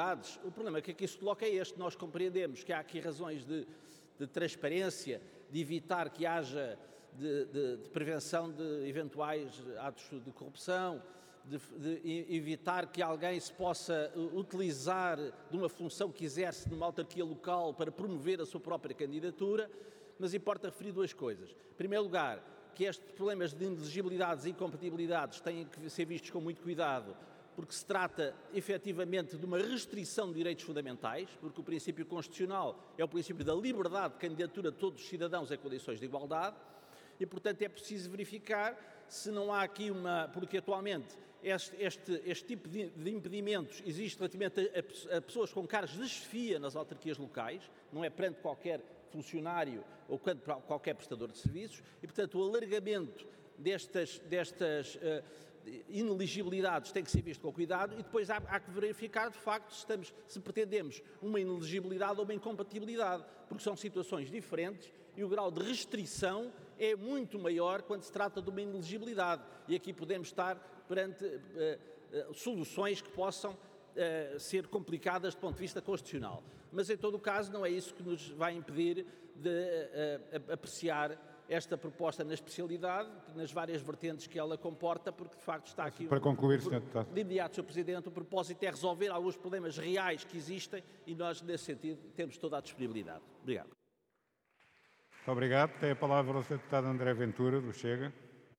inelegibilidades, o problema que aqui se coloca é este. Nós compreendemos que há aqui razões de transparência, de evitar que haja de prevenção de eventuais atos de corrupção, de evitar que alguém se possa utilizar de uma função que exerce numa autarquia local para promover a sua própria candidatura, mas importa referir duas coisas. Em primeiro lugar, que estes problemas de inelegibilidades e incompatibilidades têm que ser vistos com muito cuidado, porque se trata efetivamente de uma restrição de direitos fundamentais, porque o princípio constitucional é o princípio da liberdade de candidatura de todos os cidadãos em condições de igualdade, e portanto é preciso verificar se não há aqui porque atualmente este tipo de impedimentos existe relativamente a pessoas com cargos de chefia nas autarquias locais, não é perante qualquer funcionário ou para qualquer prestador de serviços, e portanto o alargamento destas inelegibilidades tem que ser visto com cuidado, e depois há que verificar de facto se pretendemos uma inelegibilidade ou uma incompatibilidade, porque são situações diferentes e o grau de restrição é muito maior quando se trata de uma inelegibilidade, e aqui podemos estar perante soluções que possam ser complicadas do ponto de vista constitucional. Mas, em todo o caso, não é isso que nos vai impedir de apreciar esta proposta na especialidade, nas várias vertentes que ela comporta, porque, de facto, está aqui... Para concluir, Sr. Deputado. De imediato, Sr. Presidente, o propósito é resolver alguns problemas reais que existem e nós, nesse sentido, temos toda a disponibilidade. Obrigado. Muito obrigado. Tem a palavra o Sr. Deputado André Ventura, do Chega.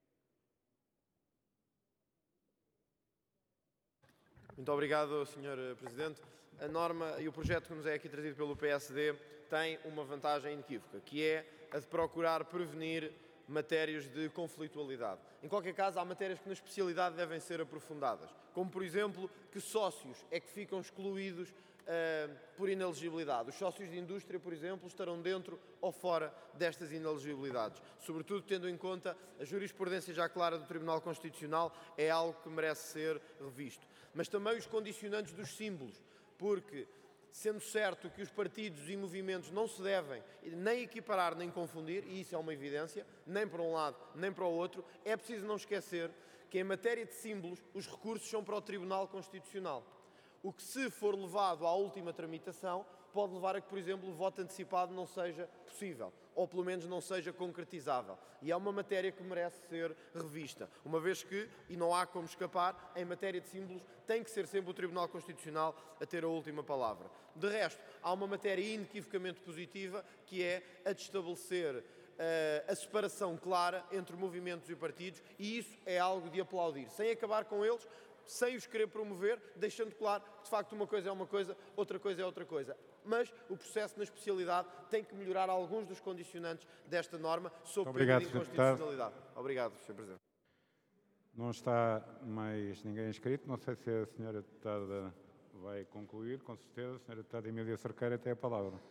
Muito obrigado, Sr. Presidente. A norma e o projeto que nos é aqui trazido pelo PSD tem uma vantagem inequívoca, que é a de procurar prevenir matérias de conflitualidade. Em qualquer caso, há matérias que na especialidade devem ser aprofundadas, como, por exemplo, que sócios é que ficam excluídos por inelegibilidade. Os sócios de indústria, por exemplo, estarão dentro ou fora destas inelegibilidades. Sobretudo tendo em conta a jurisprudência já clara do Tribunal Constitucional, é algo que merece ser revisto. Mas também os condicionantes dos símbolos, porque, sendo certo que os partidos e movimentos não se devem nem equiparar nem confundir, e isso é uma evidência, nem para um lado nem para o outro, é preciso não esquecer que em matéria de símbolos os recursos são para o Tribunal Constitucional. O que, se for levado à última tramitação, pode levar a que, por exemplo, o voto antecipado não seja possível, ou pelo menos não seja concretizável. E é uma matéria que merece ser revista, uma vez que, e não há como escapar, em matéria de símbolos tem que ser sempre o Tribunal Constitucional a ter a última palavra. De resto, há uma matéria inequivocamente positiva, que é a de estabelecer a separação clara entre movimentos e partidos, e isso é algo de aplaudir, sem acabar com eles, sem os querer promover, deixando claro que, de facto, uma coisa é uma coisa, outra coisa é outra coisa. Mas o processo na especialidade tem que melhorar alguns dos condicionantes desta norma sob pena de inconstitucionalidade. Obrigado, Sr. Presidente. Não está mais ninguém inscrito. Não sei se a Sra. Deputada vai concluir. Com certeza, a Sra. Deputada Emília Cerqueira tem a palavra.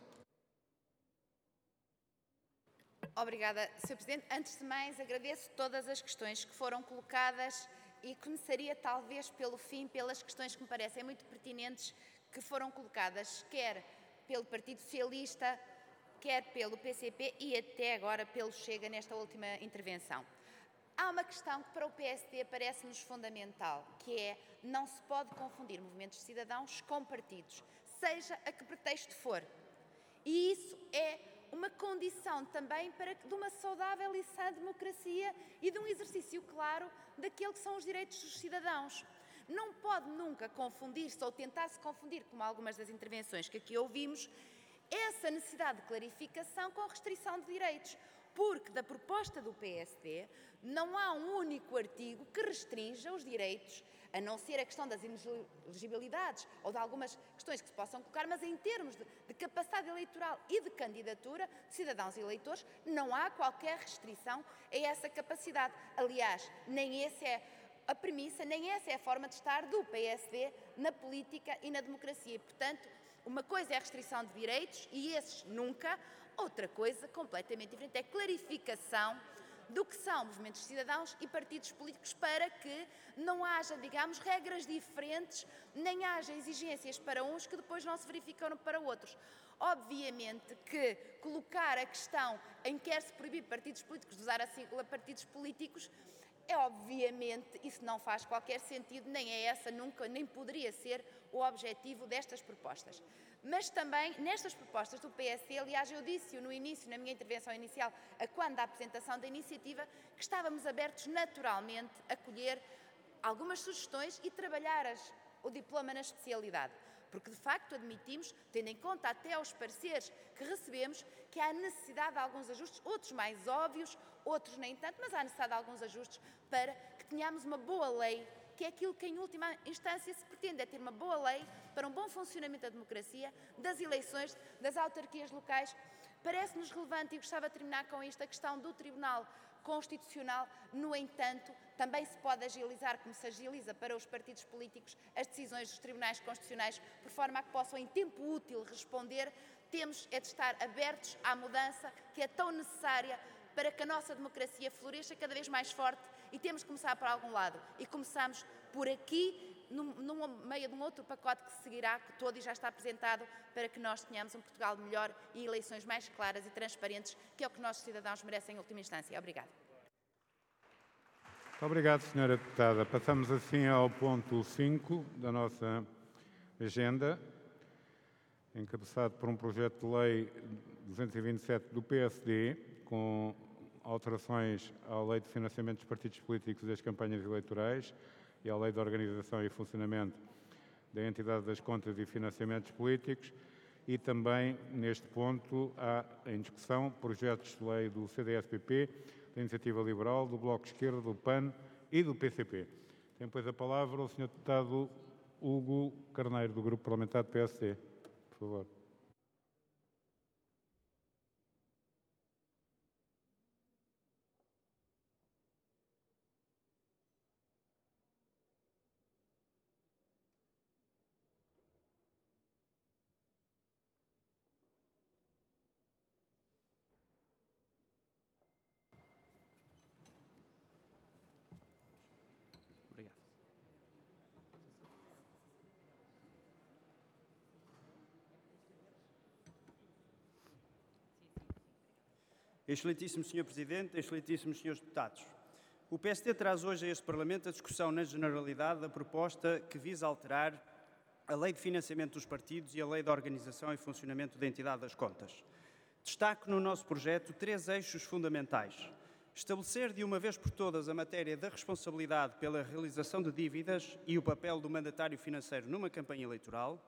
Obrigada, Sr. Presidente. Antes de mais, agradeço todas as questões que foram colocadas e começaria talvez pelo fim, pelas questões que me parecem muito pertinentes que foram colocadas, quer pelo Partido Socialista, quer pelo PCP e até agora pelo Chega nesta última intervenção. Há uma questão que para o PSD parece-nos fundamental, que é não se pode confundir movimentos de cidadãos com partidos, seja a que pretexto for. E isso é uma condição também de uma saudável e sã democracia e de um exercício claro daquilo que são os direitos dos cidadãos. Não pode nunca confundir-se ou tentar-se confundir, como algumas das intervenções que aqui ouvimos, essa necessidade de clarificação com restrição de direitos, porque da proposta do PSD não há um único artigo que restrinja os direitos, a não ser a questão das inelegibilidades ou de algumas questões que se possam colocar, mas em termos de capacidade eleitoral e de candidatura de cidadãos e eleitores, não há qualquer restrição a essa capacidade. Aliás, nem essa é a premissa, nem essa é a forma de estar do PSD na política e na democracia. E, portanto, uma coisa é a restrição de direitos, e esses nunca. Outra coisa completamente diferente é a clarificação do que são movimentos de cidadãos e partidos políticos, para que não haja, digamos, regras diferentes, nem haja exigências para uns que depois não se verificam para outros. Obviamente que colocar a questão em que quer-se proibir partidos políticos de usar a sigla partidos políticos Obviamente, isso não faz qualquer sentido, nem é essa nunca, nem poderia ser o objetivo destas propostas. Mas também, nestas propostas do PSD, aliás, eu disse no início, na minha intervenção inicial, quando da apresentação da iniciativa, que estávamos abertos naturalmente a acolher algumas sugestões e trabalhar o diploma na especialidade. Porque, de facto, admitimos, tendo em conta até os pareceres que recebemos, que há necessidade de alguns ajustes, outros mais óbvios, outros nem tanto, mas há necessidade de alguns ajustes para que tenhamos uma boa lei, que é aquilo que, em última instância, se pretende, é ter uma boa lei para um bom funcionamento da democracia, das eleições, das autarquias locais. Parece-nos relevante, e gostava de terminar com isto, a questão do Tribunal Constitucional. No entanto, também se pode agilizar, como se agiliza para os partidos políticos, as decisões dos tribunais constitucionais, por forma a que possam, em tempo útil, responder. Temos é de estar abertos à mudança, que é tão necessária para que a nossa democracia floresça cada vez mais forte, e temos que começar por algum lado. E começamos por aqui, no meio de um outro pacote que seguirá, que todo e já está apresentado, para que nós tenhamos um Portugal melhor e eleições mais claras e transparentes, que é o que os nossos cidadãos merecem em última instância. Obrigada. Muito obrigado, Sra. Deputada. Passamos assim ao ponto 5 da nossa agenda, encabeçado por um projeto de lei 227 do PSD, com alterações à Lei de Financiamento dos Partidos Políticos e das Campanhas Eleitorais e à Lei de Organização e Funcionamento da Entidade das Contas e Financiamentos Políticos, e também, neste ponto, há em discussão projetos de lei do CDS-PP, da Iniciativa Liberal, do Bloco de Esquerda, do PAN e do PCP. Tem, pois, a palavra o Sr. Deputado Hugo Carneiro, do Grupo Parlamentar do PSD. Por favor. Excelentíssimo Sr. Presidente, excelentíssimos Srs. Deputados, o PSD traz hoje a este Parlamento a discussão na generalidade da proposta que visa alterar a Lei de Financiamento dos Partidos e a Lei de Organização e Funcionamento da Entidade das Contas. Destaco no nosso projeto 3 eixos fundamentais. Estabelecer de uma vez por todas a matéria da responsabilidade pela realização de dívidas e o papel do mandatário financeiro numa campanha eleitoral.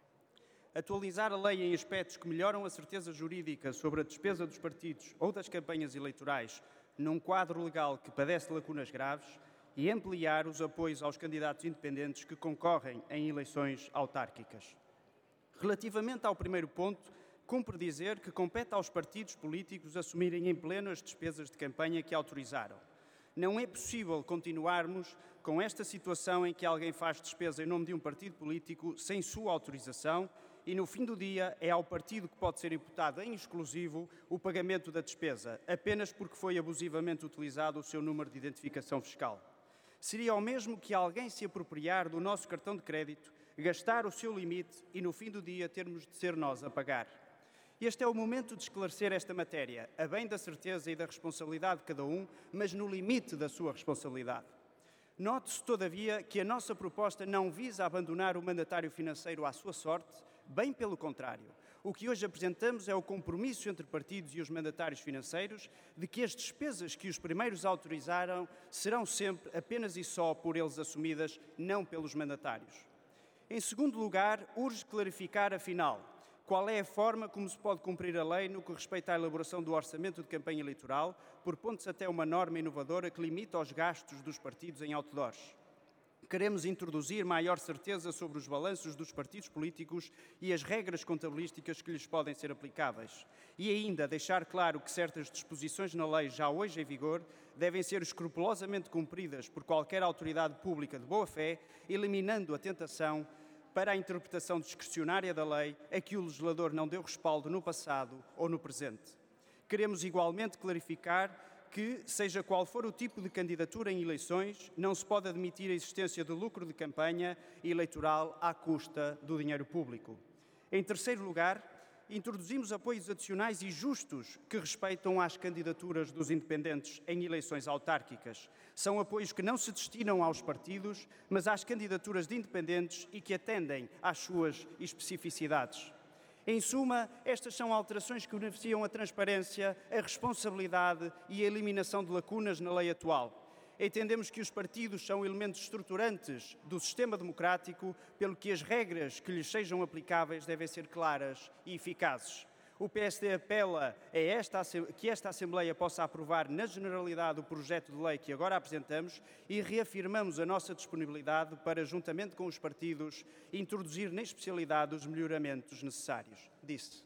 Atualizar a lei em aspectos que melhoram a certeza jurídica sobre a despesa dos partidos ou das campanhas eleitorais num quadro legal que padece lacunas graves e ampliar os apoios aos candidatos independentes que concorrem em eleições autárquicas. Relativamente ao primeiro ponto, cumpre dizer que compete aos partidos políticos assumirem em pleno as despesas de campanha que autorizaram. Não é possível continuarmos com esta situação em que alguém faz despesa em nome de um partido político sem sua autorização e, no fim do dia, é ao partido que pode ser imputado em exclusivo o pagamento da despesa, apenas porque foi abusivamente utilizado o seu número de identificação fiscal. Seria o mesmo que alguém se apropriar do nosso cartão de crédito, gastar o seu limite e, no fim do dia, termos de ser nós a pagar. Este é o momento de esclarecer esta matéria, a bem da certeza e da responsabilidade de cada um, mas no limite da sua responsabilidade. Note-se, todavia, que a nossa proposta não visa abandonar o mandatário financeiro à sua sorte, bem pelo contrário. O que hoje apresentamos é o compromisso entre partidos e os mandatários financeiros de que as despesas que os primeiros autorizaram serão sempre, apenas e só, por eles assumidas, não pelos mandatários. Em segundo lugar, urge clarificar, afinal, qual é a forma como se pode cumprir a lei no que respeita à elaboração do orçamento de campanha eleitoral, por pontos até uma norma inovadora que limita os gastos dos partidos em outdoors. Queremos introduzir maior certeza sobre os balanços dos partidos políticos e as regras contabilísticas que lhes podem ser aplicáveis. E ainda deixar claro que certas disposições na lei já hoje em vigor devem ser escrupulosamente cumpridas por qualquer autoridade pública de boa-fé, eliminando a tentação para a interpretação discricionária da lei a que o legislador não deu respaldo no passado ou no presente. Queremos igualmente clarificar que, seja qual for o tipo de candidatura em eleições, não se pode admitir a existência de lucro de campanha eleitoral à custa do dinheiro público. Em terceiro lugar, introduzimos apoios adicionais e justos que respeitam às candidaturas dos independentes em eleições autárquicas. São apoios que não se destinam aos partidos, mas às candidaturas de independentes e que atendem às suas especificidades. Em suma, estas são alterações que beneficiam a transparência, a responsabilidade e a eliminação de lacunas na lei atual. Entendemos que os partidos são elementos estruturantes do sistema democrático, pelo que as regras que lhes sejam aplicáveis devem ser claras e eficazes. O PSD apela a que esta Assembleia possa aprovar na generalidade o projeto de lei que agora apresentamos e reafirmamos a nossa disponibilidade para, juntamente com os partidos, introduzir na especialidade os melhoramentos necessários. Disse.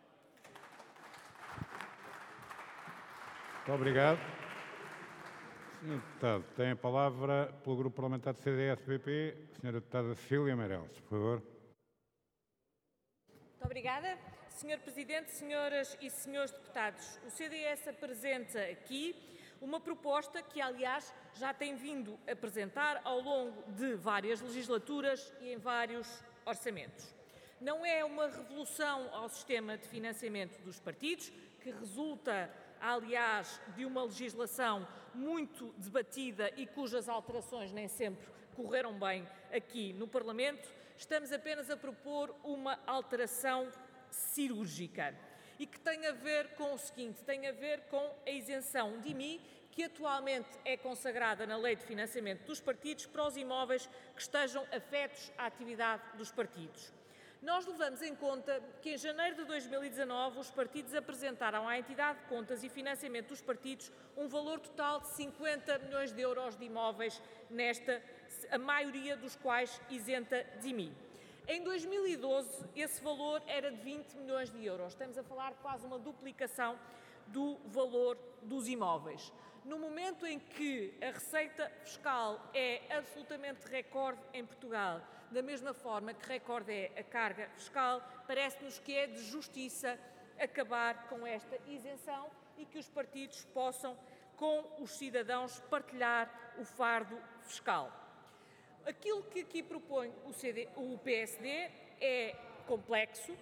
Muito obrigado. Senhor Deputado, tem a palavra pelo Grupo Parlamentar do CDS-PP, a Senhora Deputada Cecília Meireles, por favor. Muito obrigada. Senhor Presidente, senhoras e senhores deputados, o CDS apresenta aqui uma proposta que, aliás, já tem vindo a apresentar ao longo de várias legislaturas e em vários orçamentos. Não é uma revolução ao sistema de financiamento dos partidos, que resulta, aliás, de uma legislação muito debatida e cujas alterações nem sempre correram bem aqui no Parlamento. Estamos apenas a propor uma alteração cirúrgica e que tem a ver com o seguinte, tem a ver com a isenção de IMI, que atualmente é consagrada na Lei de Financiamento dos Partidos para os imóveis que estejam afetos à atividade dos partidos. Nós levamos em conta que em janeiro de 2019 os partidos apresentaram à entidade de contas e financiamento dos partidos um valor total de 50 milhões de euros de imóveis, a maioria dos quais isenta de IMI. Em 2012, esse valor era de 20 milhões de euros. Estamos a falar de quase uma duplicação do valor dos imóveis. No momento em que a receita fiscal é absolutamente recorde em Portugal, da mesma forma que recorde é a carga fiscal, parece-nos que é de justiça acabar com esta isenção e que os partidos possam, com os cidadãos, partilhar o fardo fiscal. Aquilo que aqui propõe o PSD é complexo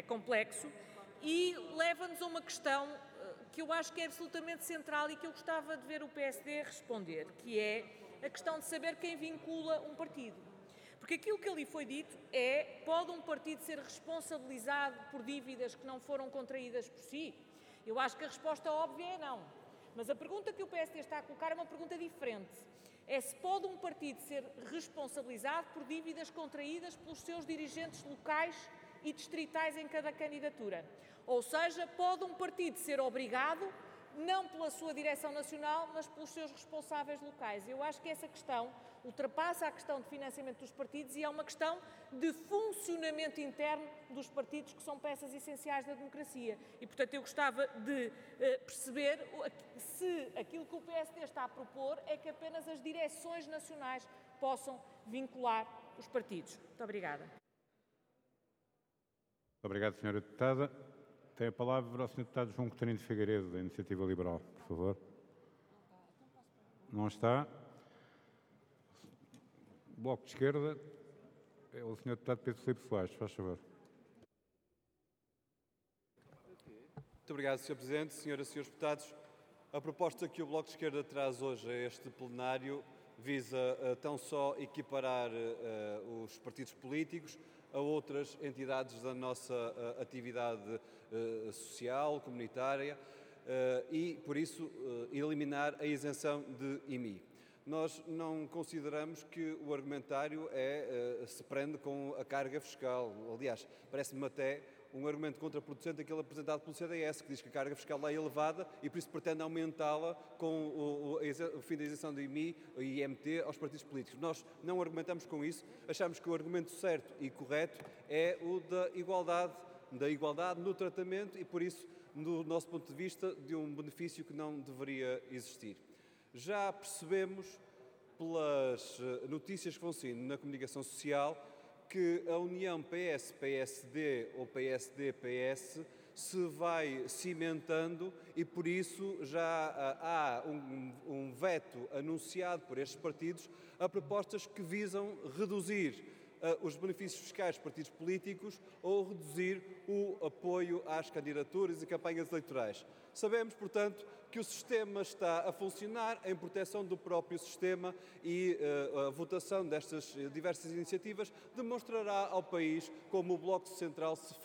e leva-nos a uma questão que eu acho que é absolutamente central e que eu gostava de ver o PSD responder, que é a questão de saber quem vincula um partido. Porque aquilo que ali foi dito é, pode um partido ser responsabilizado por dívidas que não foram contraídas por si? Eu acho que a resposta óbvia é não. Mas a pergunta que o PSD está a colocar é uma pergunta diferente. É se pode um partido ser responsabilizado por dívidas contraídas pelos seus dirigentes locais e distritais em cada candidatura. Ou seja, pode um partido ser obrigado, não pela sua direção nacional, mas pelos seus responsáveis locais. Eu acho que essa questão ultrapassa a questão de financiamento dos partidos e é uma questão de funcionamento interno dos partidos, que são peças essenciais da democracia. E, portanto, eu gostava de perceber se aquilo que o PSD está a propor é que apenas as direções nacionais possam vincular os partidos. Muito obrigada. Obrigado, Sra. Deputada. Tem a palavra o Sr. Deputado João Coutinho de Figueiredo, da Iniciativa Liberal, por favor. Não está. Bloco de Esquerda, é o Sr. Deputado Pedro Filipe Soares, faz favor. Muito obrigado, Sr. Presidente. Senhoras e Srs. Deputados, a proposta que o Bloco de Esquerda traz hoje a este plenário visa tão só equiparar os partidos políticos a outras entidades da nossa atividade social, comunitária e, por isso, eliminar a isenção de IMI. Nós não consideramos que o argumentário se prende com a carga fiscal. Aliás, parece-me até um argumento contraproducente aquele apresentado pelo CDS, que diz que a carga fiscal é elevada e por isso pretende aumentá-la com o fim da isenção do IMI e IMT aos partidos políticos. Nós não argumentamos com isso, achamos que o argumento certo e correto é o da igualdade no tratamento e por isso, do nosso ponto de vista, de um benefício que não deveria existir. Já percebemos, pelas notícias que vão saindo na comunicação social, que a união PS-PSD ou PSD-PS se vai cimentando e, por isso, já há um veto anunciado por estes partidos a propostas que visam reduzir os benefícios fiscais de partidos políticos ou reduzir o apoio às candidaturas e campanhas eleitorais. Sabemos, portanto, que o sistema está a funcionar em proteção do próprio sistema e a votação destas diversas iniciativas demonstrará ao país como o Bloco Central se